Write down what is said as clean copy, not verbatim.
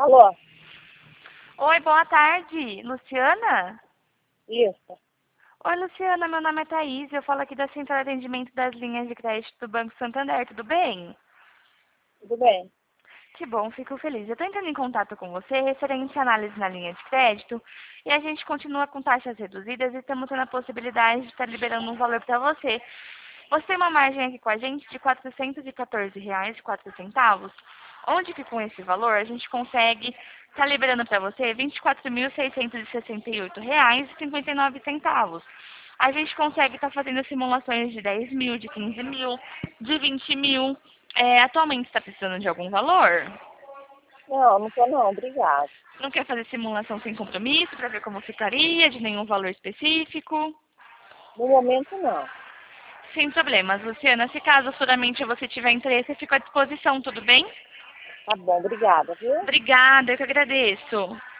Alô? Oi, boa tarde. Luciana? Isso. Oi, Luciana, meu nome é Thaís. Eu falo aqui da Central de Atendimento das Linhas de Crédito do Banco Santander. Tudo bem? Tudo bem? Que bom, fico feliz. Eu estou entrando em contato com você referente à análise na linha de crédito e a gente continua com taxas reduzidas e estamos tendo a possibilidade de estar liberando um valor para você. Você tem uma margem aqui com a gente de R$ 414,04, onde que com esse valor a gente consegue estar liberando para você R$ 24.668,59. A gente consegue estar fazendo simulações de 10 mil, de 15 mil, de 20 mil. Atualmente está precisando de algum valor? Não tô não, obrigada. Não quer fazer simulação sem compromisso para ver como ficaria, de nenhum valor específico? No momento não. Sem problemas, Luciana. Se caso futuramente você tiver interesse, eu fico à disposição, tudo bem? Tá bom, obrigada, viu? Obrigada, eu que agradeço.